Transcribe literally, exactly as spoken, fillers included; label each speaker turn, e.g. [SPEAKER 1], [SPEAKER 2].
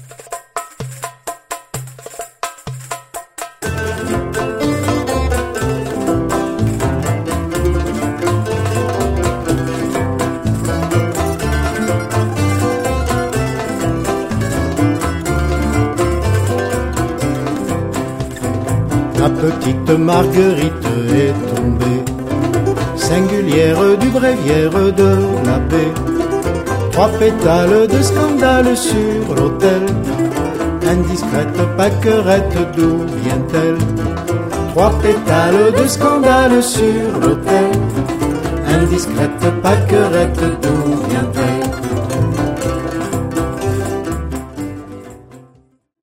[SPEAKER 1] La petite Marguerite est tombée, singulière du bréviaire de l'abbé. Trois pétales de scandale sur l'autel, indiscrète paquerette, d'où vient-elle? Trois pétales de scandale sur l'autel, indiscrète paquerette, d'où vient-elle?